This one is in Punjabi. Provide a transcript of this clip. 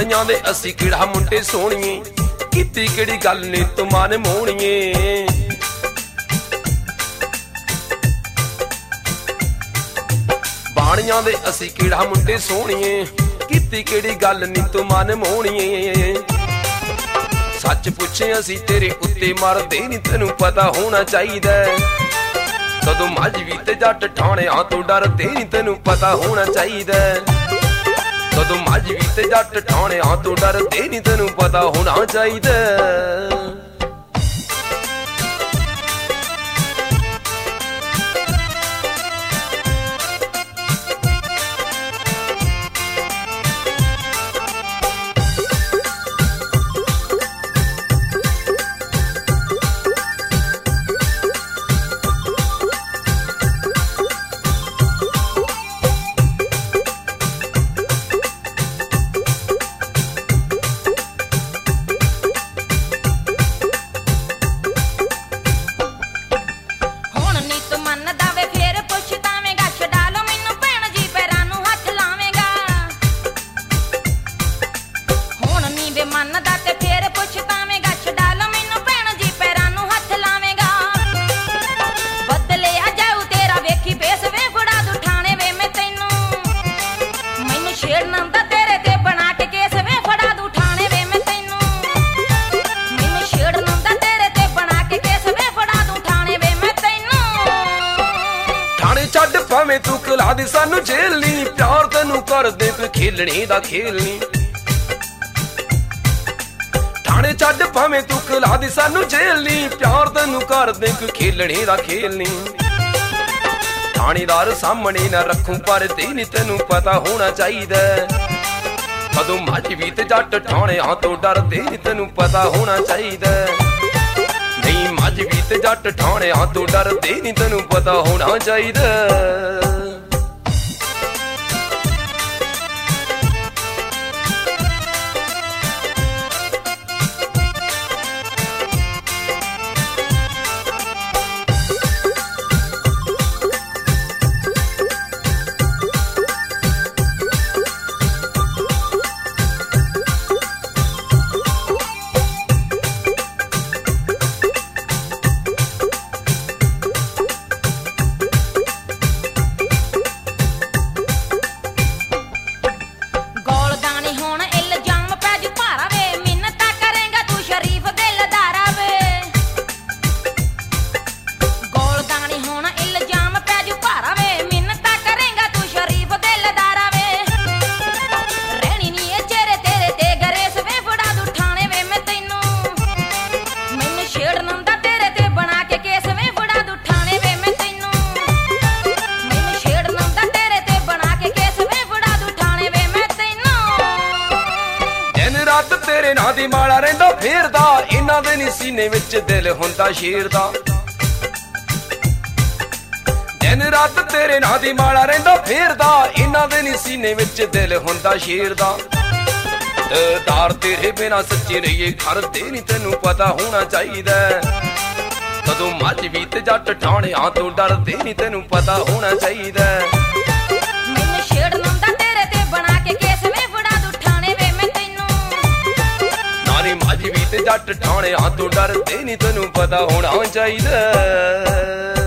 ਬਾਣੀਆਂ ਦੇ ਅਸੀਂ ਕਿਹੜਾ ਮੁੰਡੇ ਸੋਹਣੀਏ, ਕੀਤੀ ਕਿਹੜੀ ਗੱਲ ਨੀ ਤੂੰ ਮਨ ਮੋਹਣੀਏ। ਬਾਣੀਆਂ ਦੇ ਅਸੀਂ ਕਿਹੜਾ ਮੁੰਡੇ ਸੋਹਣੀਏ, ਕੀਤੀ ਕਿਹੜੀ ਗੱਲ ਨੀ ਤੂੰ ਮਨ ਮੋਹਣੀਏ। ਸੱਚ ਪੁੱਛੇ ਅਸੀਂ ਤੇਰੇ ਉੱਤੇ ਮਰਦੇ ਨੀ, ਤੈਨੂੰ ਪਤਾ ਹੋਣਾ ਚਾਹੀਦਾ। ਕਦੋਂ ਮੱਝਵੀ ਤੇ ਜੱਟ ਠਾਣਿਆਂ ਤੋਂ ਡਰਦੇ ਨੀ, ਤੈਨੂੰ ਪਤਾ ਹੋਣਾ ਚਾਹੀਦਾ। ਕਦੋਂ ਮੱਝਵੀ ਤੇ ਜੱਟ ਠਾਣਿਆਂ ਤੋਂ ਡਰਦੇ ਨੀ, ਤੈਨੂੰ ਪਤਾ ਹੋਣਾ ਚਾਹੀਦਾ। ਛੱਡ ਭਾਵੇਂ ਤੂੰ ਖਿਲਾ ਦੇ ਸਾਨੂੰ ਜੇਲ੍ਹ ਨੀ, ਪਿਆਰ ਤੈਨੂੰ ਕਰਦੇ ਕੋਈ ਖੇਲਣੇ ਦਾ ਖੇਲ ਨੀ। ਥਾਣੇ ਛੱਡ ਭਾਵੇਂ ਤੂੰ ਖਿਲਾ ਦੇ ਸਾਨੂੰ ਜੇਲ੍ਹ ਨੀ, ਪਿਆਰ ਤੈਨੂੰ ਕਰਦੇ ਕੋਈ ਖੇਲਣੇ ਦਾ ਖੇਲ ਨੀ। ਥਾਣੇਦਾਰ ਸਾਹਮਣੇ ਨਾ ਰੱਖੂ ਪਰਦੇ ਨੀ, ਤੈਨੂੰ ਪਤਾ ਹੋਣਾ ਚਾਹੀਦਾ। ਕਦੋਂ ਮੱਝਵੀ ਤੇ ਜੱਟ ਠਾਣਿਆਂ ਤੋਂ ਡਰਦੇ ਨੀ, ਤੈਨੂੰ ਪਤਾ ਹੋਣਾ ਚਾਹੀਦਾ। ਨਹੀਂ ਮੱਝਵੀ ਤੇ ਜੱਟ ਠਾਣਿਆਂ ਤੋਂ ਡਰਦੇ ਨੀ, ਤੈਨੂੰ ਪਤਾ ਹੋਣਾ ਚਾਹੀਦਾ। तेरे नां दी माला रहिंदा फेरदा, इन्हां दे नी सीने विच दिल हुंदा शेर दा। दिन रात तेरे नां दी माला रहिंदा फेरदा, इन्हां दे नी सीने विच दिल हुंदा शेर दा। दार तेरे बिना सच्चे रहिए खरदे नी, तैनू पता होना चाहिदा। कदों मੱਝਵੀ ते जट ਠਾਣਿਆਂ ਤੋਂ डरदे नी, तैनू पता होना चाहिदा। मैनू छेड़ लंदा तेरे ते बना के केस में फड़ा दूं ठाणे वे मैं तैनू। मੱਝਵੀ ਤੇ ਜੱਟ ਠਾਣਿਆਂ ਤੋਂ ਡਰਦੇ ਨੀ, ਤੈਨੂੰ ਪਤਾ ਹੋਣਾ ਚਾਹੀਦਾ।